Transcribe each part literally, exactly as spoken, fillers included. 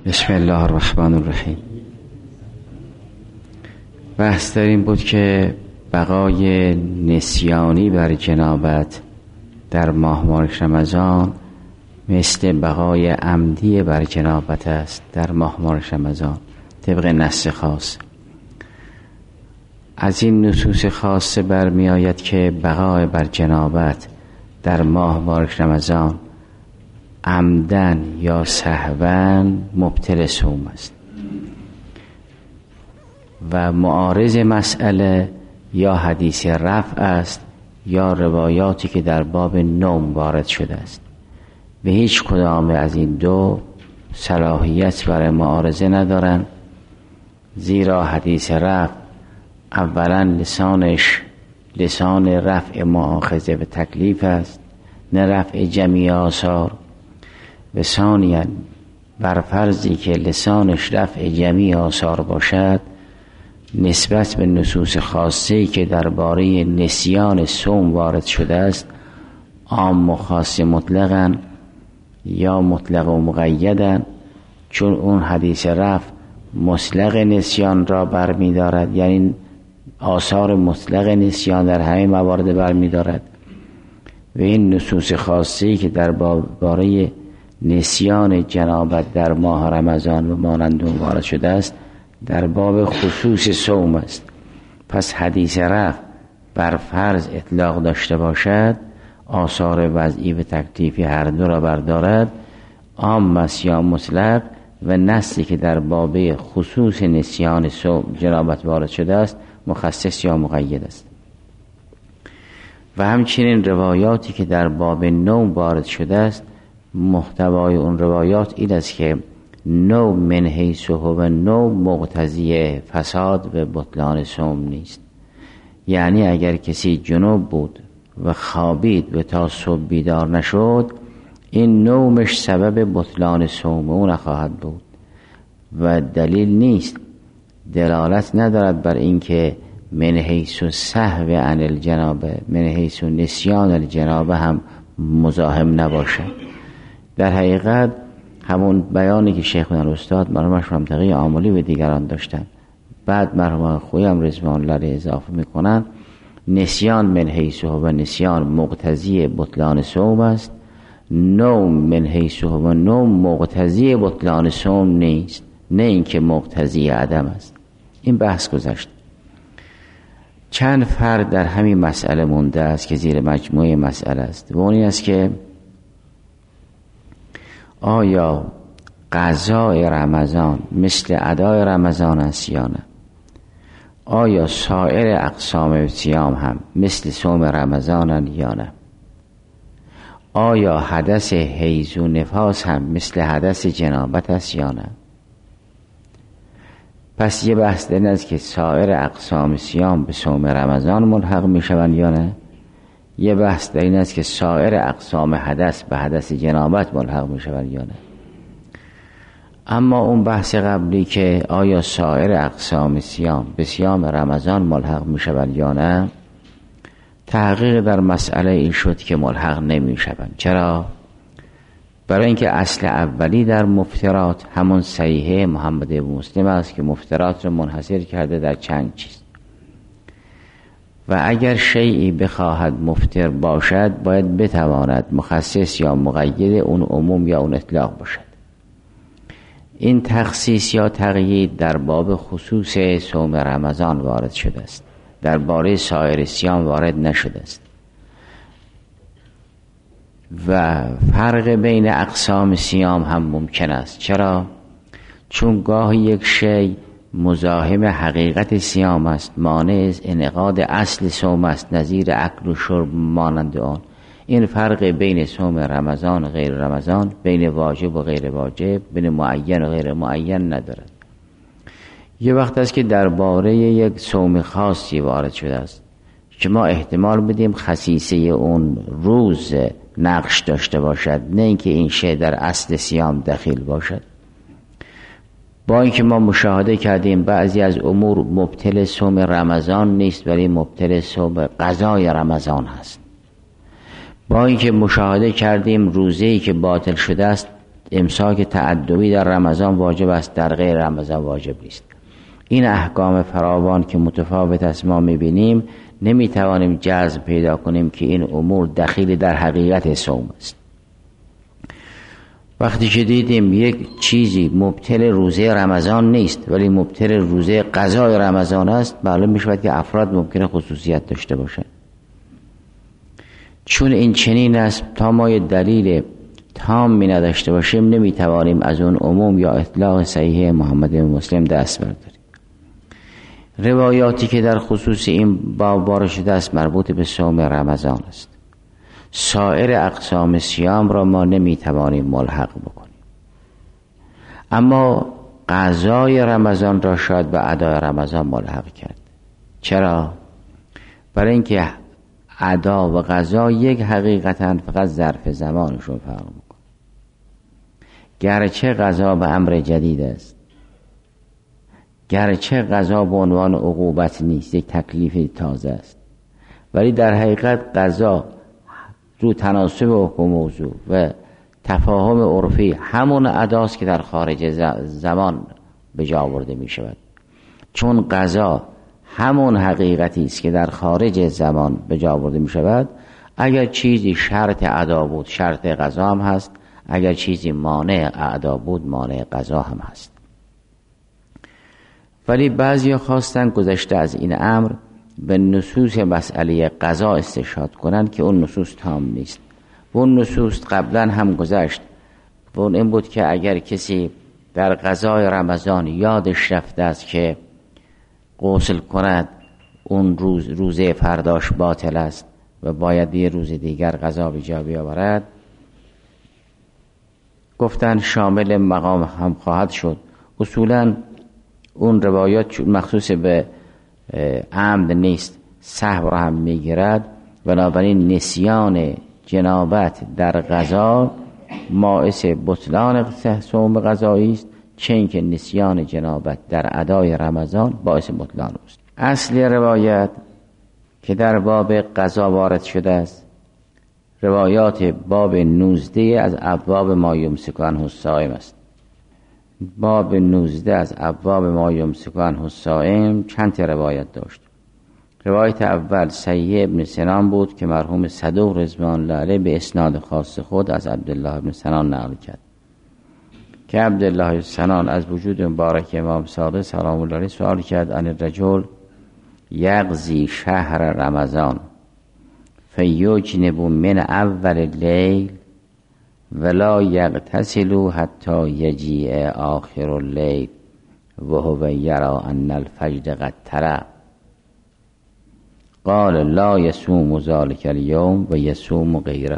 بسم الله الرحمن الرحیم. بحث در این بود که بقای نسیانی بر جنابت در ماه مبارک رمضان مثل بقای عمدی بر جنابت است در ماه مبارک رمضان طبق نص خاص. از این نصوص خاصه برمی آید که بقای بر جنابت در ماه مبارک رمضان عمدن یا سهوا مبطل صوم است و معارض مسئله یا حدیث رفع است یا روایاتی که در باب نوم وارد شده است. به هیچ کدام از این دو صلاحیت برای معارضه ندارند، زیرا حدیث رفع اولا لسانش لسان رفع مؤاخذه و تکلیف است، نه رفع جمعی آثار. و ثانیاً بر فرضی که لسانش رفع جمعی آثار باشد، نسبت به نصوص خاصه‌ای که درباره نسیان صوم وارد شده است عام و خاص مطلقاً یا مطلق و مقیداً، چون اون حدیث رفع مطلق نسیان را برمی دارد، یعنی آثار مطلق نسیان در همه موارد برمی دارد. و این نصوص خاصه‌ای که درباره نسیان جنابت در ماه رمضان و مانند اون وارد شده است در باب خصوص صوم است. پس حدیث رفع بر فرض اطلاق داشته باشد، آثار وضعی و تکلیفی هر دو را بردارد، عام است یا مطلق، و نصی که در باب خصوص نسیان صوم جنابت وارد شده است مخصص یا مقید است. و همچنین روایاتی که در باب نوم وارد شده است، محتوای اون روایات این است که نوم من حیث هو نوم مقتضی فساد و بطلان صوم نیست. یعنی اگر کسی جنوب بود و خوابید و تا صبح بیدار نشد، این نومش سبب بطلان صوم او نخواهد بود و دلیل نیست، دلالت ندارد بر اینکه من حیث سهو عن الجنابه، من حیث نسیان الجنابه هم مزاحم نباشد. در حقیقت همون بیانی که شیخنا استاد مرحومش منطقی عاملی و دیگران داشتن، بعد مرحوم خویی هم رضوان الله علیه اضافه میکنن نسیان من حیث و نسیان مقتضی بطلان صوم است، نوم من حیث و نوم مقتضی بطلان صوم نیست، نه اینکه مقتضی عدم است. این بحث گذشت. چند فرد در همین مسئله مونده است که زیر مجموعه مسئله است و اون این است که آیا قضای رمضان مثل ادای رمضان است یا نه؟ آیا سایر اقسام صیام هم مثل صوم رمضان یا نه؟ آیا حدث حیض و نفاس هم مثل حدث جنابت است یا نه؟ پس یه بحث این است که سایر اقسام صیام به صوم رمضان ملحق می شوند یا نه؟ یه بحث در این است که سایر اقسام حدث به حدث جنابت ملحق می شوند یا نه؟ اما اون بحث قبلی که آیا سایر اقسام صیام به صیام رمضان ملحق می شوند یا نه، تحقیق در مسئله این شد که ملحق نمی شوند. چرا؟ برای اینکه اصل اولی در مفترات همون صحیحه محمد ابن مسلم است که مفترات رو منحصر کرده در چند چیز، و اگر شیئی بخواهد مفتر باشد باید بتواند مخصص یا مقید اون عموم یا اون اطلاق باشد. این تخصیص یا تقیید در باب خصوص صوم رمضان وارد شده است، در باره سایر صیام وارد نشده است. و فرق بین اقسام صیام هم ممکن است. چرا؟ چون گاهی یک شی مزاحم حقیقت صیام است، مانع از انعقاد اصل صوم است، نظیر اکل و شرب مانند آن. این فرق بین صوم رمضان و غیر رمضان، بین واجب و غیر واجب، بین معین و غیر معین ندارد. یه وقت است که درباره یک صوم خاصی وارد شده است که ما احتمال بدیم خصیصه اون روز نقش داشته باشد، نه اینکه این شی در اصل صیام دخیل باشد. با اینکه ما مشاهده کردیم بعضی از امور مبطل صوم رمضان نیست ولی مبطل صوم قضای رمضان هست. با اینکه مشاهده کردیم روزه‌ای که باطل شده است امساک تعدوی در رمضان واجب است، در غیر رمضان واجب نیست. این احکام فراوان که متفاوت است ما میبینیم، نمیتوانیم جزم پیدا کنیم که این امور دخیل در حقیقت صوم است. وقتی که دیدیم یک چیزی مبتل روزه رمضان نیست ولی مبتل روزه قضای رمضان است، معلوم میشود که افراد ممکنه خصوصیت داشته باشند. چون این چنین است، تا ما یه دلیل تام می نداشته باشیم نمیتوانیم از اون عموم یا اطلاق صحیح محمد مسلم دست برداریم. روایاتی که در خصوص این باب وارد شده است مربوط به صوم رمضان است. سایر اقسام صیام را ما نمیتوانیم ملحق بکنیم، اما قضای رمضان را شاید به ادای رمضان ملحق کرد. چرا؟ برای اینکه ادا و قضا یک حقیقتا فقط ظرف زمانشون فرق میکنه. گرچه قضا به امر جدید است، گرچه قضا به عنوان عقوبت نیست، یک تکلیف تازه است، ولی در حقیقت قضا رو تناسب حکم موضوع و تفاهم عرفی همون اداست که در خارج زمان به جا آورده می شود. چون قضا همون حقیقتی است که در خارج زمان به جا آورده می شود، اگر چیزی شرط ادا بود شرط قضا هم هست، اگر چیزی مانع ادا بود مانع قضا هم هست. ولی بعضی خواستن گذشته از این امر به نصوص مسئله قضا استشهاد کنند که اون نصوص تام نیست. و اون نصوص قبلا هم گذشت و اون این بود که اگر کسی در قضای رمضان یادش رفته است که غسل کند، اون روز روزه فرداش باطل است و باید یه روز دیگر قضا به جا بیاورد، گفتن شامل مقام هم خواهد شد. اصولا اون روایات مخصوص به عمد نیست، سهو را هم میگیرد. بنابراین نسیان جنابت در قضا باعث بطلان صوم قضایی است، چه اینکه نسیان جنابت در ادای رمضان باعث بطلان است. اصل روایت که در باب قضا وارد شده است روایات باب نوزده از ابواب ما یمسک عنه الصائم است. باب نوزده از ابواب ما یمسک عنه الصائم چند تا روایت داشت. روایت اول سیح ابن سنان بود که مرحوم صدوق رضوان الله علیه به اسناد خاص خود از عبدالله ابن سنان نقل کرد که عبدالله ابن سنان از وجود مبارک امام صادق سلام الله علیه سوال کرد عن الرجل یقضی شهر رمضان فیجنب من اول اللیل ولا یغتسل حتی یجیء آخر اللیل و هو یرا ان الفجر قد طلع قال لا یصوم ذلک اليوم و یصوم غیره.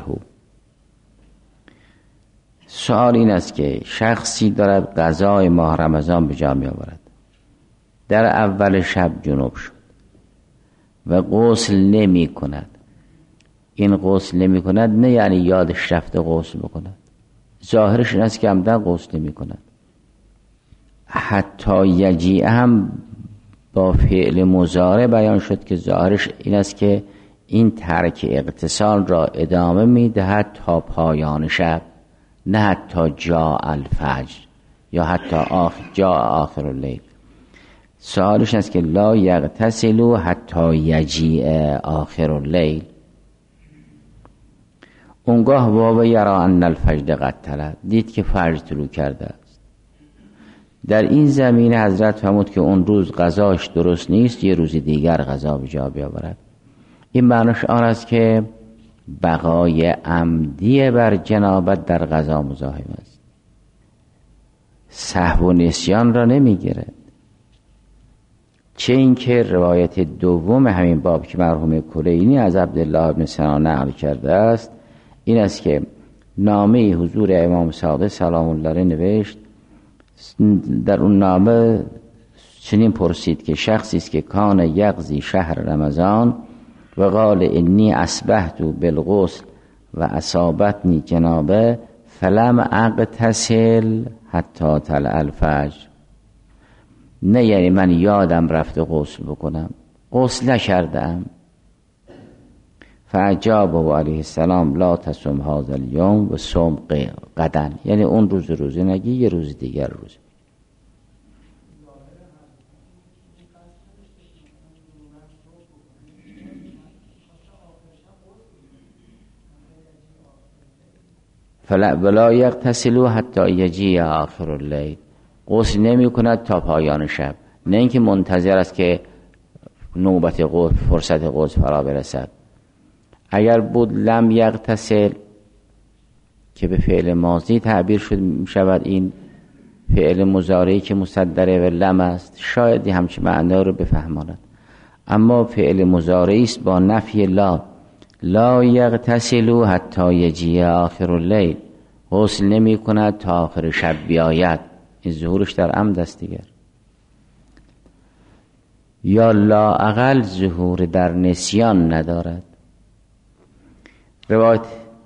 سوال این است که شخصی دارد قضای ماه رمضان به جا می آورد، در اول شب جنوب شد و غسل نمی کند. این غسل نمی کند نه یعنی یادش رفته غسل بکند، ظاهرش این است که عمدن غسل نمی کند. حتی یجیء هم با فعل مضارع بیان شد که ظاهرش این است که این ترک اغتسال را ادامه می دهد تا پایان شب، نه حتی جا الفجر یا حتی آخر جا آخر اللیل. سوالش است که لا یغتسل حتی یجیء آخر اللیل. اونگاه واو یرا ان الفجر قد طلع، دید که فجر طلوع کرده است. در این زمینه حضرت فرمود که اون روز قضاش درست نیست، یه روز دیگر قضا به جا بیاورد. این معنیش آن است که بقای عمدی بر جنابت در قضا مزاحم است، سهو و نسیان را نمیگیرد. چه اینکه روایت دوم همین باب که مرحوم کلینی از عبدالله ابن سنان نقل کرده است این است که نامه حضور امام صادق سلام الله علیه نوشت. در اون نامه چنین پرسید که شخصی است که کان یقضی شهر رمضان و قال انی اصبحت بالغسل و اصابتنی جنابه فلم اغتسل حتی طلع الفجر. نه یعنی من یادم رفته غسل بکنم، غسل نکردم فاجاب و علیه السلام لا تصم هذا اليوم و صم غدا، یعنی اون روز روزه نگی، یه روز دیگر روزه. فلا ولا یغتسلوا حتی یجیء آخر اللیل، غسل نمی کند تا پایان شب، نه اینکه منتظر است که نوبت غسل فرصت غسل فرا برسد. اگر بود لم یغتسل که به فعل ماضی تعبیر شد می شود، این فعل مضارعی که مصدره و لم است شاید همچین معنا رو بفهماند، اما فعل مضارعی است با نفی لا. لا یغتسلوا حتی یجیء آخر اللیل، غسل نمی کند تا آخر شب بیاید، این ظهورش در عمد است دیگر. یا لا اقل ظهور در نسیان ندارد. روایت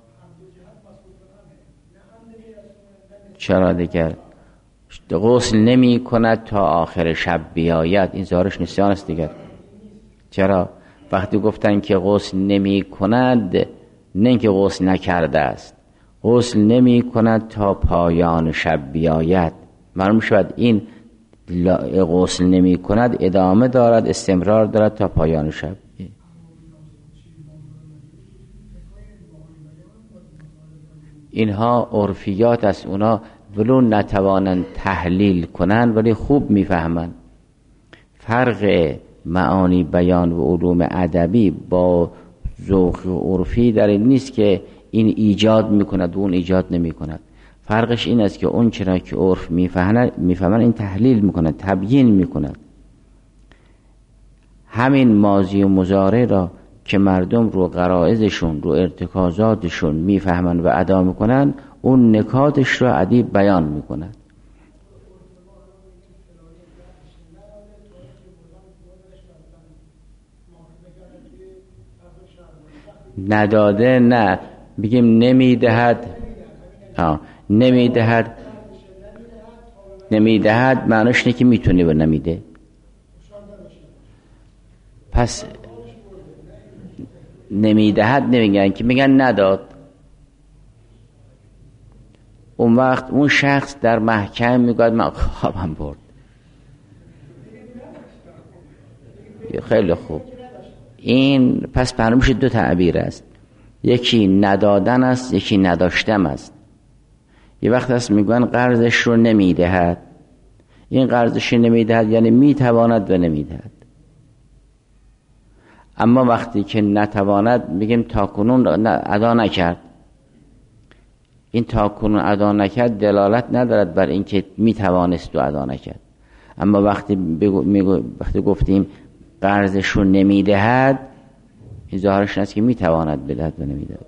چرا دیگر غسل نمی کند تا آخر شب بیاید، این ظاهرش نسیان است دیگر. چرا؟ وقتی گفتن که غسل نمی کند، نه اینکه غسل نکرده است، غسل نمی کند تا پایان شب بیاید، معلوم شود این غسل نمی کند ادامه دارد، استمرار دارد تا پایان شب. اینها عرفیات است، اونا ولو نتوانند تحلیل کنند ولی خوب میفهمند. فرق معانی بیان و علوم ادبی با ذوق عرفی در این نیست که این ایجاد میکند و اون ایجاد نمیکند. فرقش این است که اون چرا که عرف میفهمند میفهمند این تحلیل میکند، تبیین میکند. همین ماضی و مضارع را که مردم رو غرایزشون، رو ارتکازاتشون میفهمند و ادا میکنند، اون نکاتش را ادیب بیان میکند. نداده نه، بگیم نمیدهد. ها نمیدهد، نمیدهد معنیش نه که میتونه و نمیده. پس نمیدهد نمیگن که میگن نداد. اون وقت اون شخص در محکم میگوید من خوابم برد. خیلی خوب، این پس برنامه‌ش دو تعبیر است، یکی ندادن است، یکی نداشتم است. یه وقت هست میگن قرضش رو نمیدهد، این قرضش نمیدهد یعنی میتواند و نمیدهد. اما وقتی که نتواند میگیم تاکنون ادا نکرد. این تاکنون ادا نکرد دلالت ندارد بر اینکه میتوانست و ادا نکرد. اما وقتی بگو میگو وقتی گفتیم قرضش رو نمیدهد، این ظاهرش است که میتواند بدهد و نمیدهد.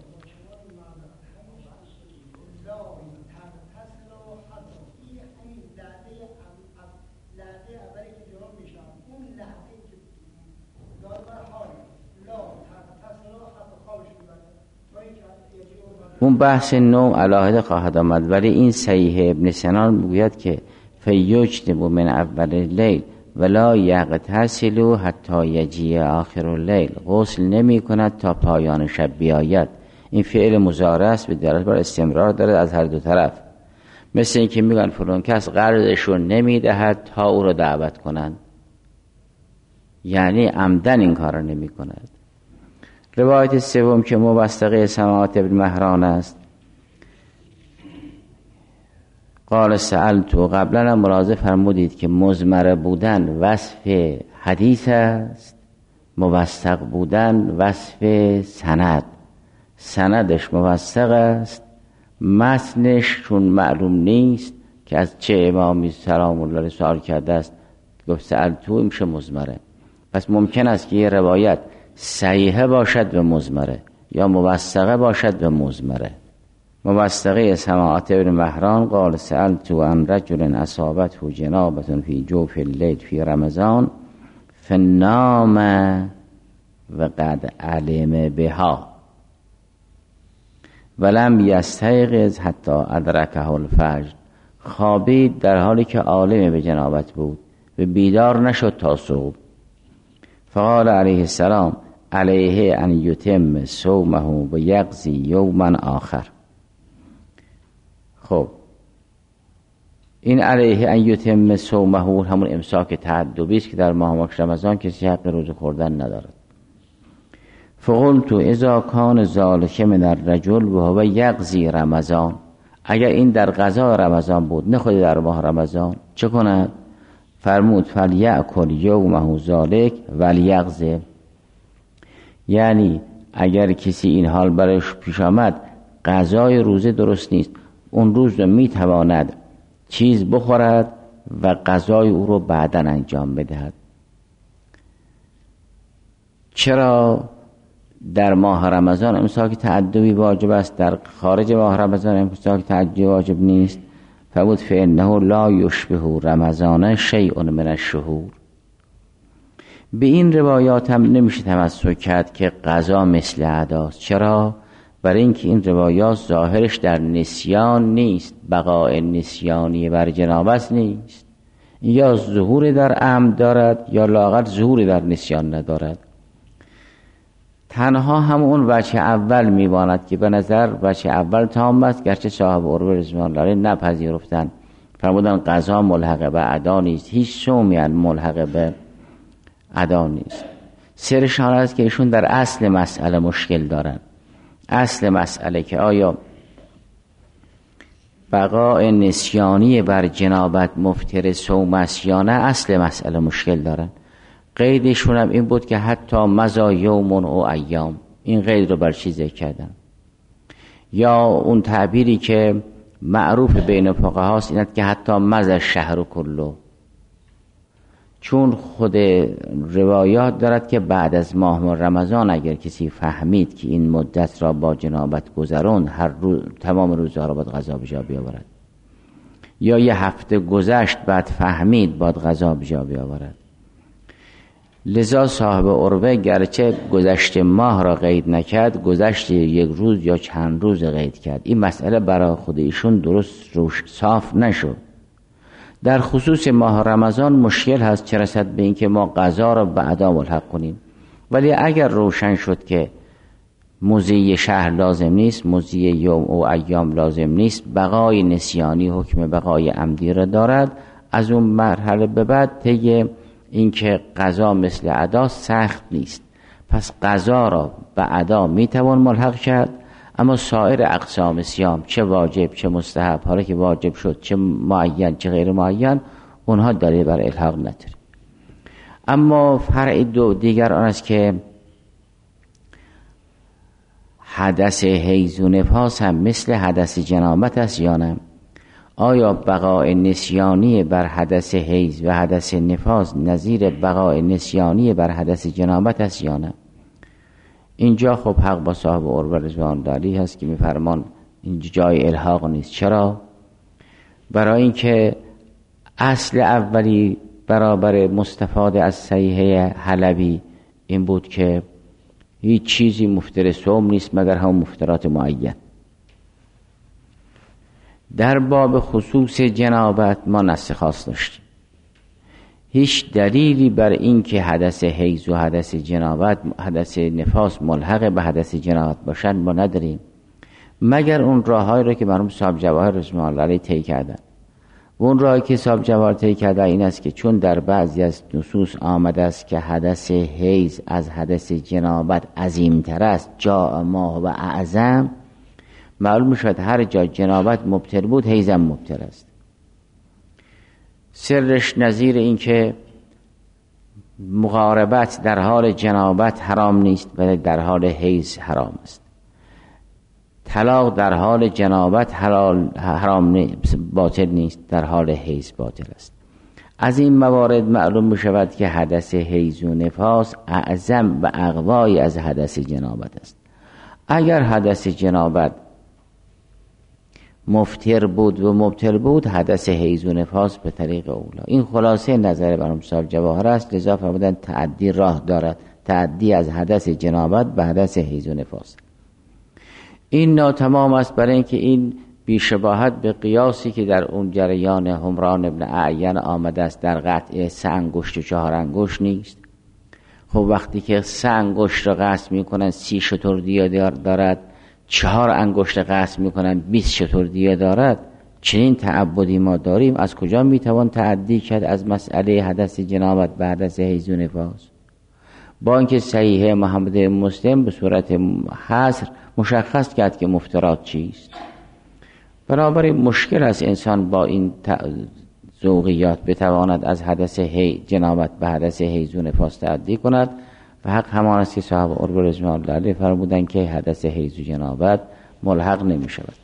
اون بحث نوع علاهده خواهد آمد، ولی این صحیح ابن سنان میگوید که فیجتنبوا من اول اللیل ولا یغتسلوا حتی یجیء آخر اللیل، غسل نمی کند تا پایان شب بیاید. این فعل مضارع است، به دلالت بر استمرار دارد از هر دو طرف. مثل این که میگن فلان کس قرضش رو نمیدهد تا او رو دعوت کنند، یعنی عمدن این کار رو نمی کند. روایت سوم که موثقه سماعت ابن مهران است، قال سألتو، قبلا ملاحظه فرمودید که مضمر بودن وصف حدیث است، موثق بودن وصف سند. سندش موثق است، متنش چون معلوم نیست که از چه امامی سلام الله سوال کرده است، گفت سألتو میشه مضمره. پس ممکن است که یه روایت صحیحه باشد و مضمره، یا موثقه باشد و مضمره. موثقه سماعت ابن مهران قال سألتو عن رجل اصابته جنابة فی جوف اللیل فی رمضان فنام و قد علم بها ولم یستیقظ حتی ادرکه الفجر، خوابید در حالی که عالم به جنابت بود و بیدار نشد تا صبح. فقال علیه السلام علیه ان یتم صومه و یقضی یوما آخر. خب این علیه ان یتم صومه همون امساک تعدبی است که در ماه مبارک رمضان کسی حق روزه خوردن ندارد. فقلت اذا کان ذلک من الرجل و هو یقضی رمضان، اگر این در قضا رمضان بود نه خود در ماه رمضان چه کند؟ فرمود فلیأکل یومه ذلک ولیقضی، یعنی اگر کسی این حال برایش پیش آمد قضای روزه درست نیست، اون روز رو میتواند چیز بخورد و قضای او رو بعداً انجام بدهد. چرا در ماه رمضان امساک تعدبی واجب است، در خارج ماه رمضان امساک تعدبی واجب نیست؟ فبود فإنه لا یشبه رمضان شیء من الشهور. به این روایات هم نمیشه تمسک کرد که قضا مثل اداست. چرا؟ برای اینکه این روایات ظاهرش در نسیان نیست، بقاء نسیانی بر جنابت نیست، یا ظهور در عمد دارد یا لااقل ظهور در نسیان ندارد. تنها همون وجه اول میباند که به نظر وجه اول تام است، گرچه صاحب عروه رضوان الله علیه نپذیرفتند، فرمودن قضا ملحق به ادا نیست، هیچ صومی ملحق به ادا نیست. سرشان است که ایشون در اصل مسئله مشکل دارن. اصل مسئله که آیا بقاء نسیانی بر جنابت مفتر صوم است یا نه، اصل مسئله مشکل دارن. قیدشون هم این بود که حتی مضی یوم او ایام، این قید رو بر چی ذکر کردن؟ یا اون تعبیری که معروف بین فقها است اینه که حتی مضی شهر کلو، چون خود روایات دارد که بعد از ماه رمضان اگر کسی فهمید که این مدت را با جنابت گذرون، هر روز تمام روزها را باید قضا به جا بیاورد، یا یه هفته گذشت بعد فهمید باید قضا به جا بیاورد. لذا صاحب عروه گرچه گذشت ماه را قید نکرد، گذشت یک روز یا چند روز قید کرد. این مسئله برای خود ایشون درست روش صاف نشد. در خصوص ماه رمضان مشکل هست چه رسد به این که ما قضا را به ادا ملحق کنیم، ولی اگر روشن شد که مضی شهر لازم نیست، مضی یوم و ایام لازم نیست، بقای نسیانی حکم بقای عمدی را دارد، از اون مرحله به بعد طی این که قضا مثل ادا سخت نیست، پس قضا را به ادا میتوان ملحق کرد. اما سایر اقسام صیام، چه واجب چه مستحب، حالا که واجب شد چه معین چه غیر معین، اونها دلیل بر الحاق نداره. اما فرع دو دیگر آن است که حدث حیض و نفاس هم مثل حدث جنابت است یا نه؟ آیا بقاء نسیانی بر حدث حیض و حدث نفاس نظیر بقاء نسیانی بر حدث جنابت است یا نه؟ اینجا خب حق با صاحب عروه رضوان الله علیه هست که میفرمان اینجا جای الحاق نیست. چرا؟ برای اینکه اصل اولی برابر مستفاد از صحیحه حلبی این بود که هیچ چیزی مفتر صوم نیست مگر هم مفترات معین. در باب خصوص جنابت ما نص خاص داشتیم، هیچ دلیلی بر این که حدث حیض و حدث جنابت حدث نفاس ملحق به حدث جنابت باشند ما نداریم، مگر اون راههایی رو که مرحوم صاحب جواهر رضوان الله علیه طی کردن. و اون راهی که صاحب جواهر طی کرده این است که چون در بعضی از نصوص آمده است که حدث حیض از حدث جنابت عظیم‌تر است، جاء ما و اعظم، معلوم میشد هر جا جنابت مبتل بود حیضم مبتل است. سرش نظیر این که مقاربت در حال جنابت حرام نیست ولی در حال حیض حرام است. طلاق در حال جنابت حلال حرام نیست، باطل نیست، در حال حیض باطل است. از این موارد معلوم میشود که حدث حیض و نفاس اعظم و اقوای از حدث جنابت است. اگر حدث جنابت مفتر بود و مبتل بود، حدث حیض و نفاس به طریق اولا. این خلاصه نظر مرحوم صاحب جواهر است. لذا فرمودند تعدی راه دارد، تعدی از حدث جنابت به حدث حیض و نفاس. این ناتمام است برای اینکه این بیشباهت به قیاسی که در اون جریان همران ابن اعین آمده است در قطع سه انگشت و چهار انگشت نیست. خب وقتی که سه انگشت را قطع میکنن سی شتر دیه دارد، چهار انگشت قطع میکنن بیست شتر دیه دارد، چنین تعبدی ما داریم، از کجا میتوان تعدی کرد از مسئله حدث جنابت به حدث حیض و نفاس؟ با اینکه صحیح محمد مسلم به صورت حصر مشخص کرد که مفترات چیست. بنابراین مشکل است انسان با این ذوقیات بتواند از حدث جنابت به حدث حیض و نفاس تعدی کند و حق همان است که صاحب قرب رضوان الله علیه فرمودند که حدث حیض و جنابت ملحق نمی شود.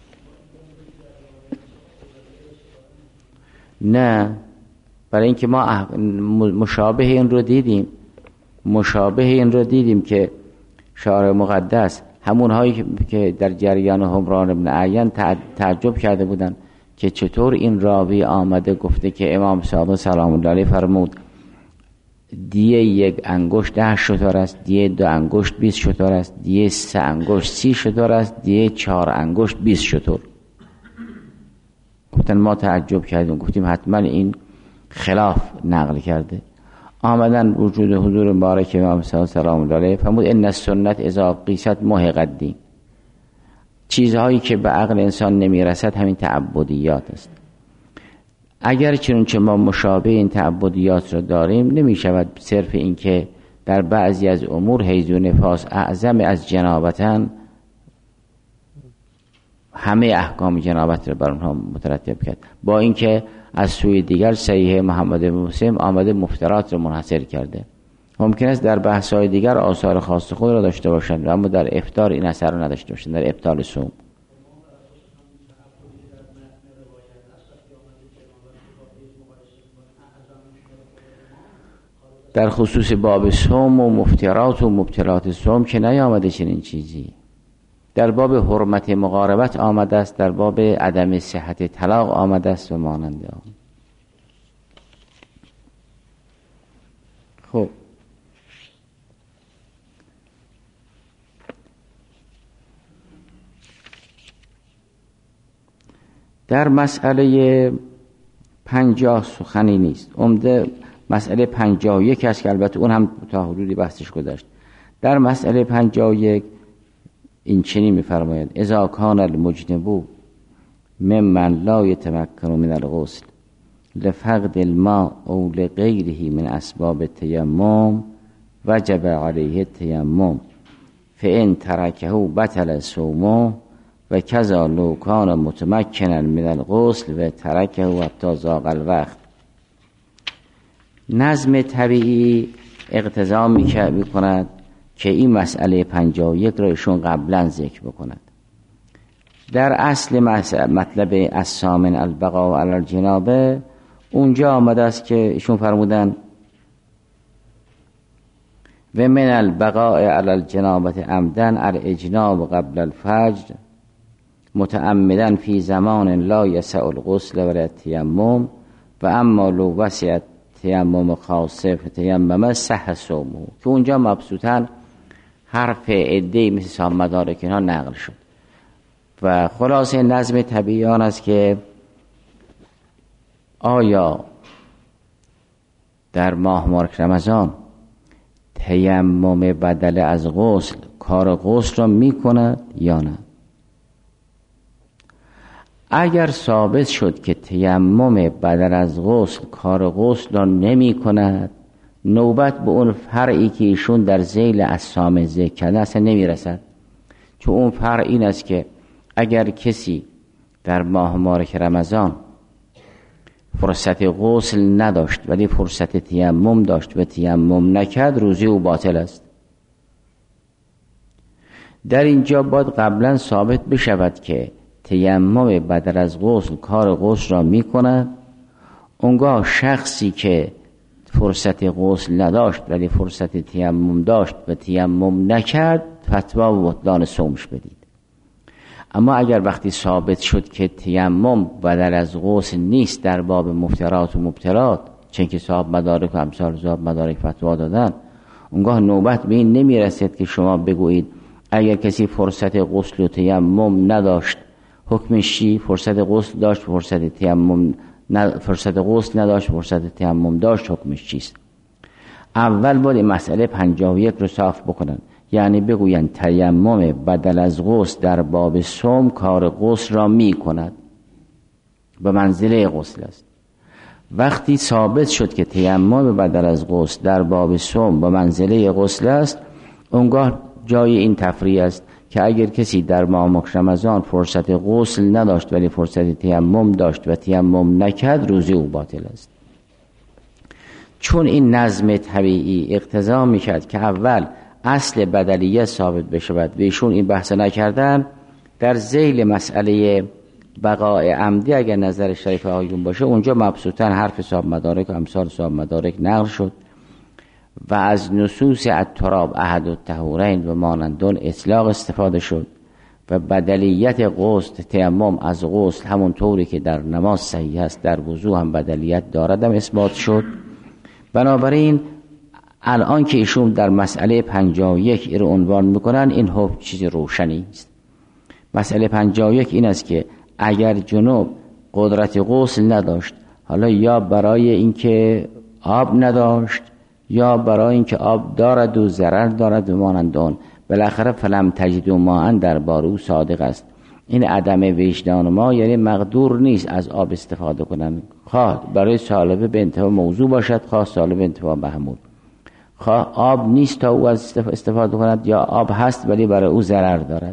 نه، برای اینکه ما مشابه این رو دیدیم مشابه این رو دیدیم که شارع مقدس همون هایی که در جریان همران ابن عین تعجب کرده بودند که چطور این راوی آمده گفته که امام صادق سلام الله علیه فرمود دیه یک انگشت ده شتر است، دیه دو انگشت بیست شتر است، دیه سه انگشت سی شتر است، دیه چهار انگشت بیست شتر. گفتن ما تعجب کردیم، گفتیم حتما این خلاف نقل کرده. آمدن وجود حضور مبارک امام صادق سلام الله علیه فرمود ان السنت اذا قیست محق الدین. چیزهایی که به عقل انسان نمیرسد همین تعبدیات است. اگر چنانچه ما مشابه این تعبدیات را داریم، نمی شود صرف این که در بعضی از امور حیض و نفاس اعظم از جنابتن همه احکام جنابت را بر اونها مترتب کرد، با اینکه از سوی دیگر صحیح محمد مسلم آمده مفترات را منحصر کرده. ممکن است در بحث‌های دیگر آثار خاص خود را داشته باشند، اما در افطار این اثر را نداشته باشند، در ابطال صوم. در خصوص باب صوم و مفترات و مبطلات صوم که نیامده چنین چیزی. در باب حرمت مقاربت آمده است، در باب عدم صحت طلاق آمده است و مانند آن. خب در مسئله پنجاه سخنی نیست، عمده مسئله پنجاه و یک است که البته اون هم تا حدودی بحثش گذشت. در مسئله پنجاه و یک این چنین می‌فرماید اذا کان المجنب ممن لا یتمکن من الغسل لفقد الماء او لغیره من اسباب التیمم وجب علیه التیمم فان ترکه بطل صومه و کذا لو کان متمکنا من الغسل و ترکه حتی ضاق الوقت. نظم طبیعی اقتضا می‌کند که این مسئله پنجاه و یک را ایشون قبلا ذکر بکند. در اصل مطلب الثامن البقاء علی الجنابه اونجا آمده است که ایشون فرمودن و من البقاء علی الجنابه عمدن الاجناب قبل الفجر متعمدن فی زمان لا یسع الغسل ولا التیمم و اما لو وسع تیمم خاصه فتیمم صح صومه، که اونجا مبسوطاً حرف عده‌ای مثل صاحب مدارک ها نقل شد و خلاصه نظم طبیعی آن است که آیا در ماه مبارک رمضان تیمم بدل از غسل کار غسل را می کند یا نه؟ اگر ثابت شد که تیمم بدل از غسل کار غسل را نمی کند، نوبت به اون فرعی که ایشون در ذیل الثامن ذکر کرده اصلا نمی رسد. چون اون فرع این است که اگر کسی در ماه مبارک رمضان فرصت غسل نداشت ولی فرصت تیمم داشت و تیمم نکرد، روزی او باطل است. در اینجا باید قبلا ثابت بشود که تیمم بدل از غسل کار غسل را می کند. اونگاه شخصی که فرصت غسل نداشت ولی فرصت تیمم داشت و تیمم نکرد، فتوا و بطلان صومش بدید. اما اگر وقتی ثابت شد که تیمم بدل از غسل نیست در باب مفترات و مبطلات، چون که صاحب مدارک و امثال صاحب مدارک فتوا دادن، اونگاه نوبت به این نمی رسید که شما بگویید اگر کسی فرصت غسل و تیمم نداشت حکمش چی؟ فرصت غسل داشت فرصت تیمم ن... فرصت غسل نداشت فرصت تیمم داشت حکمش چیست؟ اول باید مسئله پنجاه و یک رو صاف بکنن، یعنی بگوین تیمم بدل از غسل در باب صوم کار غسل را می کند، به منزله غسل است. وقتی ثابت شد که تیمم بدل از غسل در باب صوم به منزله غسل است، اونگاه جای این تفریع است که اگر کسی در ماه رمضان فرصت غسل نداشت ولی فرصت تیمم داشت و تیمم نکرد، روزه او باطل است. چون این نظم طبیعی اقتضا میکرد که اول اصل بدلیه ثابت بشه و ایشون این بحث نکردن، در ذیل مسئله بقای عمدی اگر نظر شریف آیون باشه، اونجا مبسوطاً حرف صاحب مدارک و امثال صاحب مدارک نقل شد و از نصوص التراب احد الطهورین و مانندون اطلاق استفاده شد و بدلیت غسل تیمم از غسل همون طوری که در نماز صحیح است در وضو هم بدلیت دارد هم اثبات شد. بنابراین الان که ایشون در مسئله پنجاه و یک رو عنوان میکنن، این حکم چیز روشنی است. مسئله پنجاه و یک این است که اگر جنوب قدرت غسل نداشت، حالا یا برای اینکه آب نداشت یا برای اینکه آب دارد و ضرر دارد و مانندون، بالاخره فلم تجد ماء در بار او صادق است. این عدم وجدان ما یعنی مقدور نیست از آب استفاده کنن، خواه برای سالبه به انتفاع موضوع باشد، خواه سالبه به انتفاع محمول، خواه آب نیست تا او از استفاده کند یا آب هست ولی برای او ضرر دارد.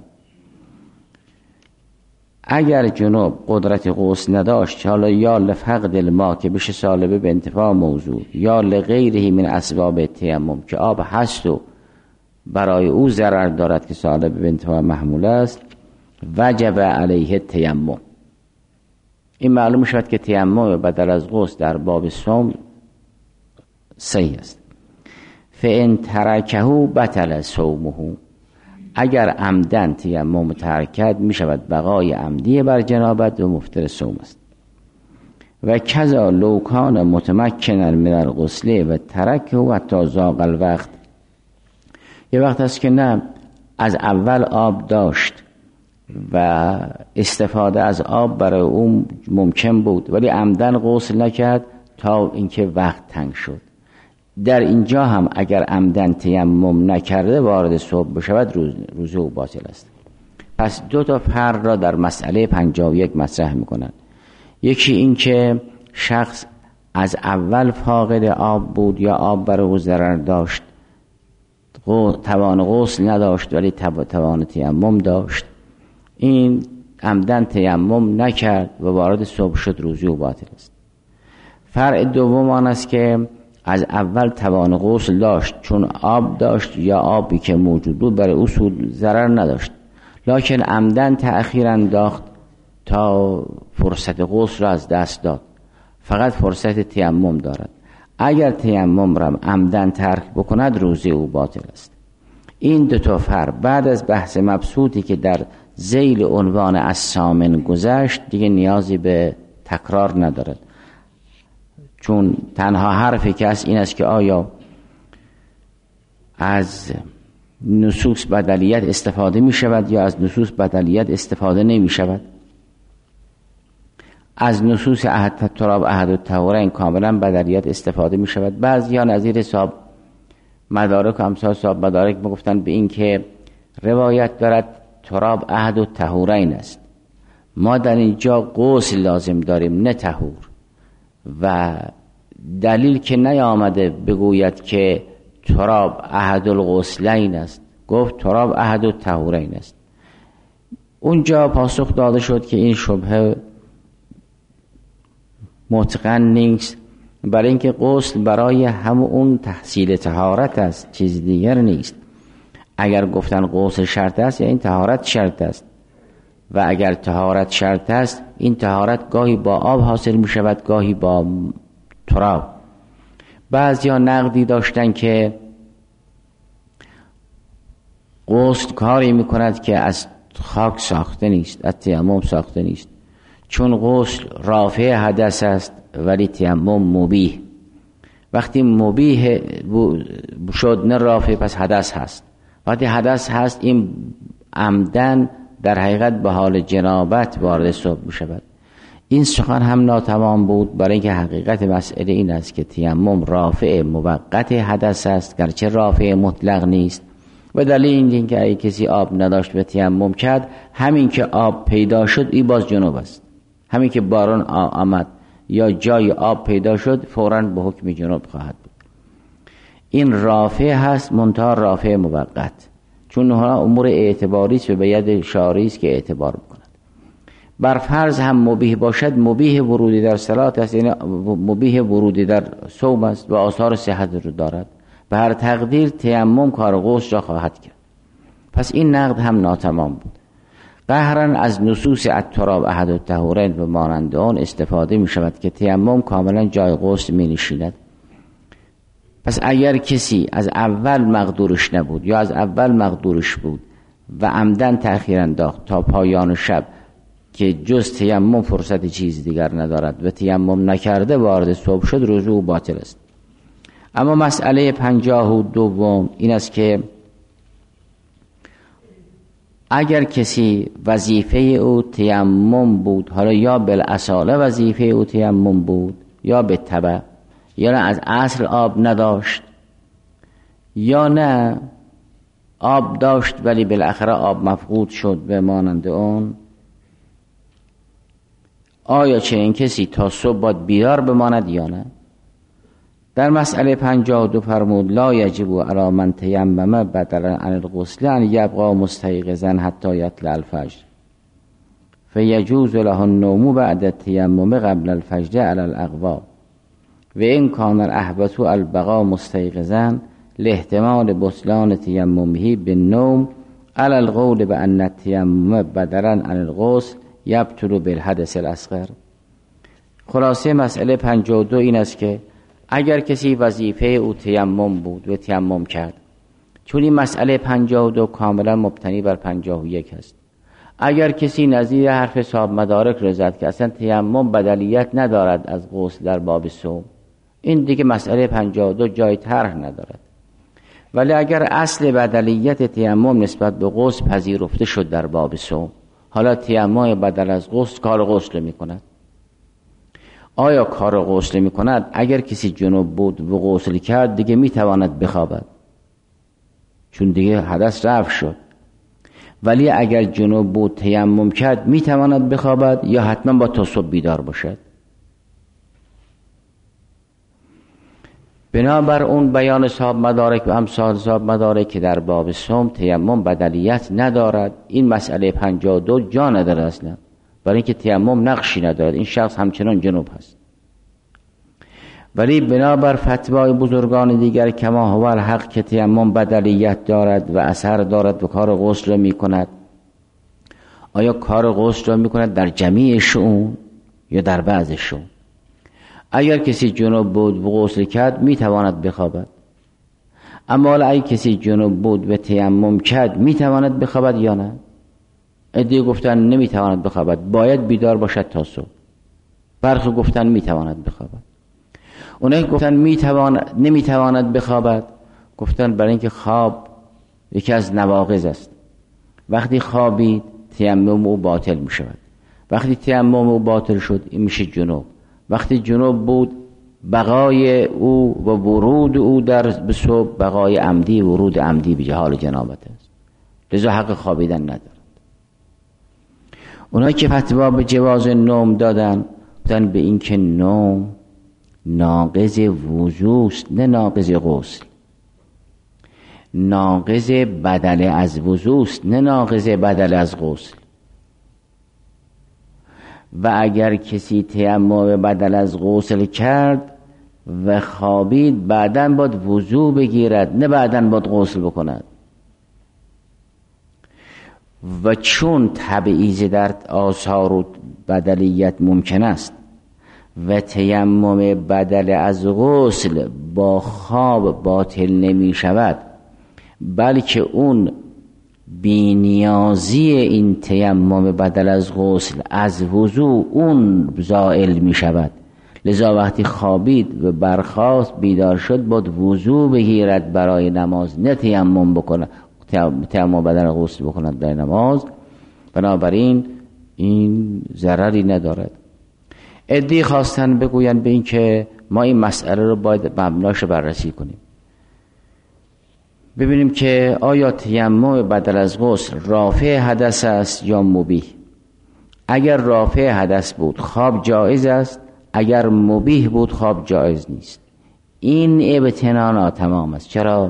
اگر جنوب قدرت غسل نداشت، حالا یا لفقد الماء که بشه سالبه به انتفاع موضوع، یا لغیره من اسباب تیمم که آب هست و برای او ضرر دارد که سالبه به انتفاع محمول است، وجب علیه تیمم. این معلوم شد که تیمم بدل از غسل در باب صوم صحیح است. فان ترکه بطل صومه، اگر عمدن تیمم ترک کرد می شود بقای عمدی بر جنابت و مفطر صوم است. و کذا لو کان متمکنا من الغسل و ترکه و حتی ضاق الوقت، یه وقت است که نه از اول آب داشت و استفاده از آب برای اون ممکن بود ولی عمدن غسل نکرد تا اینکه وقت تنگ شد، در اینجا هم اگر عمدن تیمم نکرده وارد صبح بشود، روز روزه او باطل است. پس دو تا فرق را در مسئله پنجاه و یک مطرح میکنند. یکی این که شخص از اول فاقد آب بود یا آب برای او ضرر داشت، توان غسل نداشت ولی توان تیمم داشت، این عمدن تیمم نکرد و وارد صبح شد، روزه او باطل است. فرق دوم آن است که از اول توان غسل داشت چون آب داشت یا آبی که موجود بود برای او سود ضرر نداشت، لکن عمدن تأخیر انداخت تا فرصت غسل را از دست داد، فقط فرصت تیمم دارد. اگر تیمم را عمدن ترک بکند، روزه او باطل است. این دو تا فرق بعد از بحث مبسوطی که در ذیل عنوان الثامن گذشت دیگه نیازی به تکرار ندارد، چون تنها حرفی که هست این است که آیا از نصوص بدلیت استفاده می شود یا از نصوص بدلیت استفاده نمی شود. از نصوص احد تراب احد الطهورین کاملا بدلیت استفاده می شود. بعضی ها نظیر صاحب مدارک و امثال صاحب مدارک میگفتن به این که روایت دارد تراب احد الطهورین است، ما در اینجا غسل لازم داریم نه طهور، و دلیل که نیامده بگوید که تراب احد الغسلین است، گفت تراب احد الطهورین است. اونجا پاسخ داده شد که این شبهه متقن نیست، برای اینکه غسل برای همون تحصیل طهارت است، چیز دیگر نیست. اگر گفتن غسل شرط است یا این طهارت شرط است، و اگر طهارت شرط است این طهارت گاهی با آب حاصل می شود گاهی با تراب. بعضیا نقدی داشتن که غسل کاری می کند که از خاک ساخته نیست، از تیمم ساخته نیست، چون غسل رافع حدث است ولی تیمم مبیح. وقتی مبیح شد نه رافع پس حدث هست، وقتی حدث هست این عمدن در حقیقت به حال جنابت وارد صبح می شود. این سخن هم ناتمام بود، برای اینکه حقیقت مسئله این است که تیمم رافع موقت حدث است، گرچه رافع مطلق نیست. و دلیل این که اگه کسی آب نداشت و تیمم کرد، همین که آب پیدا شد این باز جنوب است. همین که باران آمد یا جای آب پیدا شد فوراً به حکم جنوب خواهد بود. این رافع هست، منتها رافع موقت، چون امور اعتباری است و به ید شارعی است که اعتبار بکند. بر فرض هم مبیح باشد، مبیح ورودی در صلات است، یعنی مبیح ورودی در صوم است و آثار صحت رو دارد. به هر تقدیر تیمم کار غسل را خواهد کرد. پس این نقد هم ناتمام بود. قهرن از نصوص التراب احد الطهورین و مانند آن استفاده می شود که تیمم کاملا جای غسل می نشیند. پس اگر کسی از اول مقدورش نبود یا از اول مقدورش بود و عمدن تأخیر انداخت تا پایان شب که جز تیمم فرصت چیز دیگر ندارد و تیمم نکرده وارد صبح شد، رجوع باطل است. اما مسئله پنجاه و دوم این است که اگر کسی وظیفه او تیمم بود، حالا یا بالاصاله وظیفه او تیمم بود یا به تبع، یا نه از اصل آب نداشت، یا نه آب داشت ولی بالاخره آب مفقود شد به مانند اون، آیا چه این کسی تا صبح باید بیدار بماند یا نه؟ در مسئله پنجاه و دو فرمود لا یجب علی من تیمم بدلا عن الغسل ان یبقى مستيقظا حتی یطلع الفجر فیجوز له النوم بعد التیمم قبل الفجر علی الاقوام و این کان الاحوط البقاء مستيقظا لاحتمال بطلان تیممه بالنوم علی القول بان التیمم بدلا عن الغسل یبطل بالحدث الاصغر. خلاصه مسئله پنجاه و دو این است که اگر کسی وظیفه او تیمم بود و تیمم کرد، چون این مسئله پنجاه و دو کاملا مبتنی بر پنجاه و یک است. اگر کسی نظیر حرف صاحب مدارک را زد که اصلا تیمم بدلیت ندارد از غسل در باب صوم، این دیگه مسئله پنجاه و دو جای طرح ندارد. ولی اگر اصل بدلیت تیمم نسبت به غسل پذیرفته شد در باب صوم، حالا تیمم بدل از غسل کار غسل می کند. آیا کار غسل می کند؟ اگر کسی جنوب بود و غسل کرد دیگه می تواند بخوابد، چون دیگه حدث رفع شد. ولی اگر جنوب بود تیمم کرد می تواند بخوابد یا حتما با تا صبح بیدار باشد؟ بنابر اون بیان صاحب مدارک و امثال صاحب مدارک که در باب صوم تیمم بدلیت ندارد، این مسئله پنجاه و دو جا نداره اصلا، برای اینکه تیمم نقشی ندارد، این شخص همچنان جنوب هست. ولی بنابر فتوای بزرگان دیگر کما هو الحق که تیمم بدلیت دارد و اثر دارد و کار غسل را می کند. آیا کار غسل را می کند در جمیع شؤون یا در بعض شؤون؟ اگر کسی جنوب بود و غسل کرد می تواند بخوابد، اما اگر کسی جنوب بود و تیمم کرد می تواند بخوابد یا نه؟ عده گفتن نمی تواند بخوابد، باید بیدار باشد تا صبح. برخی گفتن می تواند بخوابد. اونایی گفتن می تواند نمی تواند بخوابد، گفتن برای اینکه خواب یکی از نواقض است. وقتی خوابید تیمم او باطل می شود. وقتی تیمم او باطل شد این میشه جنوب. وقتی جنوب بود بقای او و ورود او در به صبح بقای عمدی، ورود عمدی به حال جنابت است، لذا حق خوابیدن ندارد. اونایی که فتوا به جواز نوم دادن گفتن به این که نوم ناقض وضو است نه ناقض غسل، ناقض بدل از وضو است نه ناقض بدل از غسل. و اگر کسی تیمم بدل از غسل کرد و خوابید بعداً باید وضو بگیرد نه بعداً باید غسل بکند. و چون تبعیض در آثار و بدلیت ممکن است و تیمم بدل از غسل با خواب باطل نمی شود، بلکه اون بینیازی این تیمم بدل از غسل از وضو اون زائل می شود، لذا وقتی خوابید و برخاست بیدار شد باید وضو بگیرد برای نماز نه تیمم بکنه، تیمم بدل غسل بکند برای نماز. بنابراین این ضرری ندارد. عده‌ای خواستن بگوین به این که ما این مسئله رو باید مبناش بررسی کنیم، ببینیم که آیا تیمم بدل از غسل رافع حدث است یا مبیح. اگر رافع حدث بود خواب جایز است، اگر مبیح بود خواب جایز نیست. این ابتنا ناتمام است. چرا؟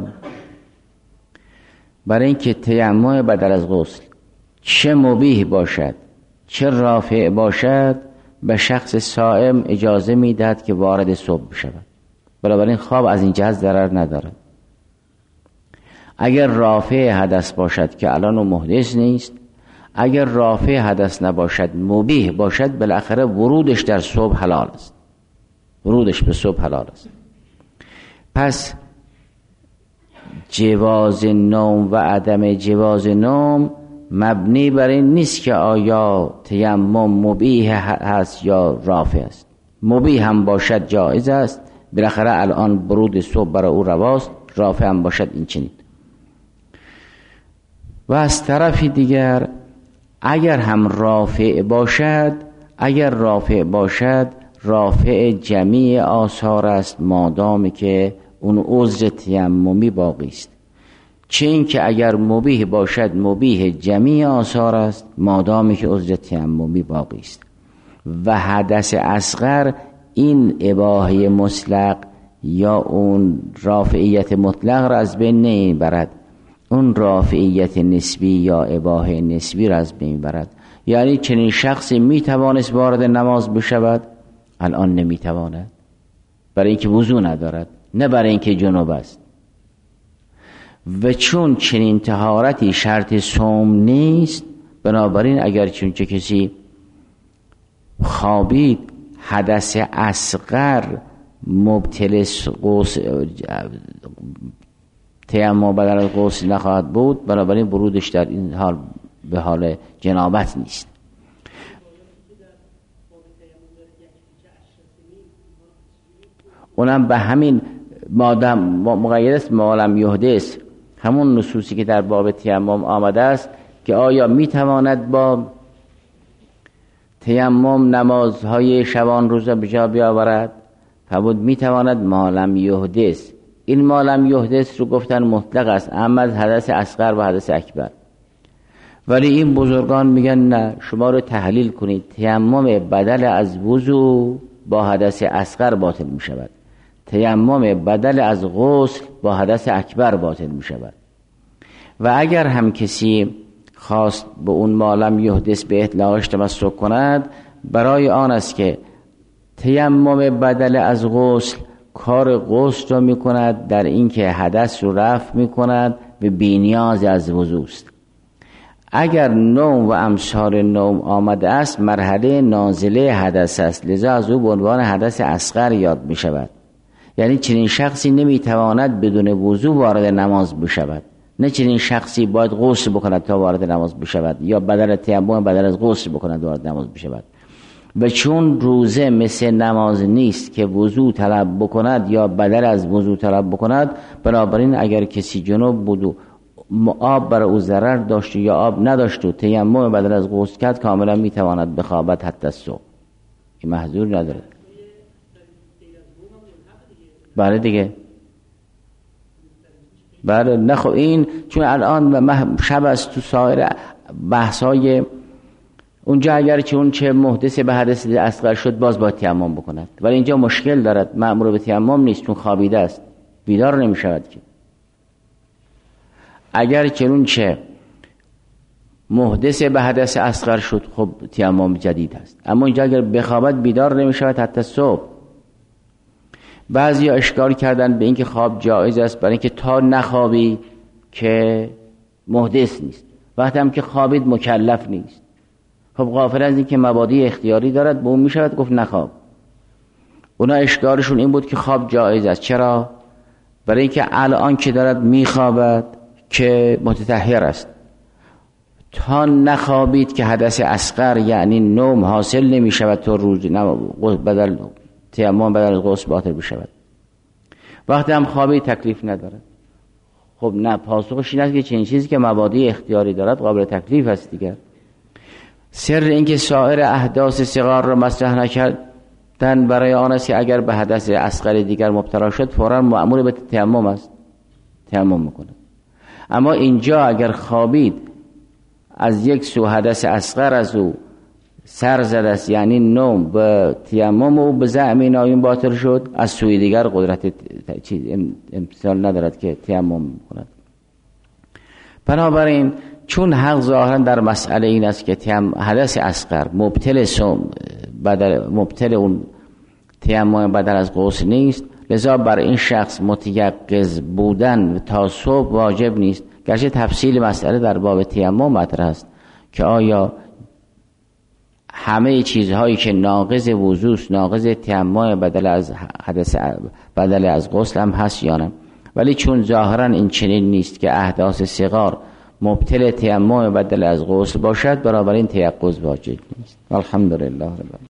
برای اینکه تیمم بدل از غسل چه مبیح باشد چه رافع باشد به شخص صائم اجازه میدهد که وارد صبح بشود، بنابراین خواب از این جهت ضرر ندارد. اگر رافع حدث باشد که الان محدث نیست، اگر رافع حدث نباشد مبیح باشد، بالاخره ورودش در صبح حلال است، ورودش به صبح حلال است. پس جواز نوم و عدم جواز نوم مبنی بر این نیست که آیا تیمم مبیح هست یا رافع است. مبیح هم باشد جایز است، بالاخره الان ورود صبح برای او رواست. رافع هم باشد این چنین. و از طرفی دیگر اگر هم رافع باشد، اگر رافع باشد رافع جمیع آثار است، مادام که اون عذر تیممی باقی است. چه این که اگر مبیح باشد مبیح جمیع آثار است، مادامی که عذر تیممی باقی است. و حدث اصغر این اباحه مطلق یا اون رافعیت مطلق را از بین نمیبرد، اون رافعیت نسبی یا اباحه نسبی را از بین برد. یعنی چنین شخصی میتوانست وارد نماز بشود، الان نمیتواند، برای اینکه وضو ندارد، نه برای اینکه جنوب است. و چون چنین طهارتی شرط صوم نیست، بنابراین اگر چون چه کسی خوابید حدث اصغر مبتل غسل تیمم بدل از غسل نخواهد بود، بنابراین ورودش در این حال به حال جنابت نیست. اونم به همین مادم مقید است معلم یحدث، همون نصوصی که در باب تیمم آمده است که آیا میتواند با تیمم نمازهای شبان روزه به جا بیاورد؟ فرمود میتواند معلم یحدث. این معلم یحدث رو گفتن مطلق است، اما از حدث اصغر و حدث اکبر. ولی این بزرگان میگن نه، شما رو تحلیل کنید، تیمم بدل از وضو با حدث اصغر باطل میشود، تیمم بدل از غسل با حدث اکبر باطل میشود. و اگر هم کسی خواست به اون معلم یحدث به اطلاقش تمسک کند، برای آن است که تیمم بدل از غسل کار غسل را میکند، در این که حدث رو رفع میکند و بی‌نیاز از وضو است. اگر نوم و امثال نوم آمده است، مرحله نازله حدث است، لذا از او به عنوان حدث اصغر یاد می شود. یعنی چنین شخصی نمیتواند بدون وضو وارد نماز بشود، نه چنین شخصی باید غسل بکند تا وارد نماز بشود، یا بدل تیمم بدل از غسل بکند وارد نماز بشود. و چون روزه مثل نماز نیست که وضو طلب بکند یا بدل از وضو طلب بکند، بنابراین اگر کسی جنوب بود و آب برای او ضرر داشت یا آب نداشت و تیمم بدل از غسل کرد، کاملا میتواند بخوابد حتی صبح، این محظور نداره. بله دیگه، بله. نه خب این چون الان شب است تو سایر بحثای اونجا، اگر چه اون چه محدث به حدث اصغر شد باز باید تیمم بکند، ولی اینجا مشکل دارد، مأمور به تیمم نیست چون خوابیده است، بیدار نمی شود که. اگر چه اون چه محدث به حدث اصغر شد، خب تیمم جدید است، اما اینجا اگر بخوابد بیدار نمی شود حتی صبح. بعضی ها اشکال کردن به اینکه خواب جایز است برای اینکه تا نخوابی که محدث نیست، وقتی هم که خوابید مکلف نیست. خب غافل از این که مبادی اختیاری دارد، به اون می شود گفت نخواب. اونا اشکالشون این بود که خواب جایز است. چرا؟ برای اینکه الان که دارد می خوابد که متطهر است، تا نخوابید که حدث اصغر یعنی نوم حاصل نمی شود تا روز بدل تیمم بدل غسل باطل بشود. وقتی هم خوابید تکلیف ندارد. خب نه، پاسخش این است که چنین چیزی که مبادی اختیاری دارد قابل تکلیف است دیگر. سر اینکه سایر احداث صغار را مطرح نکرد تن برای آن است که اگر به حدث اصغر دیگر مبتلا شد فوراً مأمور به تیمم است، تیمم میکنه. اما اینجا اگر خوابید از یک سو حدث اصغر از او سر زد است، یعنی نوم به تیمم او به زعم این آیون باطل شد، از سوی دیگر قدرت امتثال ندارد که تیمم کند. بنابراین چون حق ظاهرا در مسئله این است که حدث اصغر مبتل سوم بدل مبتل اون تیمم بدل از غسل نیست، لذا بر این شخص متیقظ بودن تا صبح واجب نیست. گرچه تفصیل مسئله در باب تیمم مطرح است که آیا همه چیزهایی که ناقض وضو ناقض تیمم بدل از حدث بدل از غسل هم هست یا نه. ولی چون ظاهرا این چنین نیست که احداث صغار مبتل تیمم بدل از غسل باشد، بنابراین تیقظ واجب نیست. الحمدلله رب العالمین.